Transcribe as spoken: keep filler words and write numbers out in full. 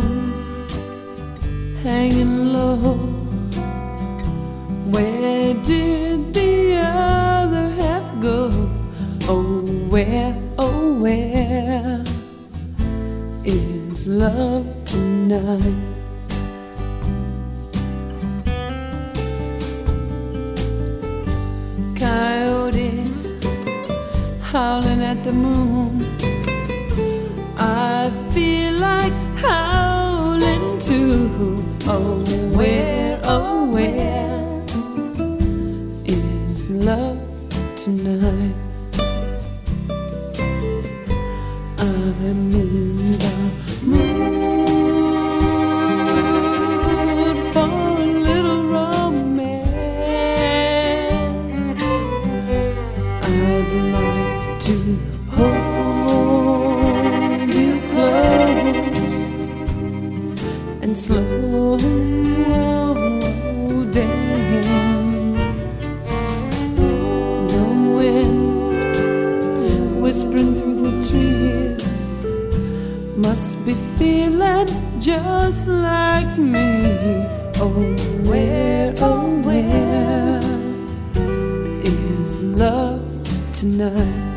hanging low. Where did the other half go? Oh, where, oh, where is love tonight? Coyote howling at the moon. I feel like howling too. Oh, where, oh, where is love tonight? I'm in the mood for a little romance. I'd like to hold you close and slow dance. The wind whispering through the trees must be feeling just like me. Oh, where, oh, where is love tonight?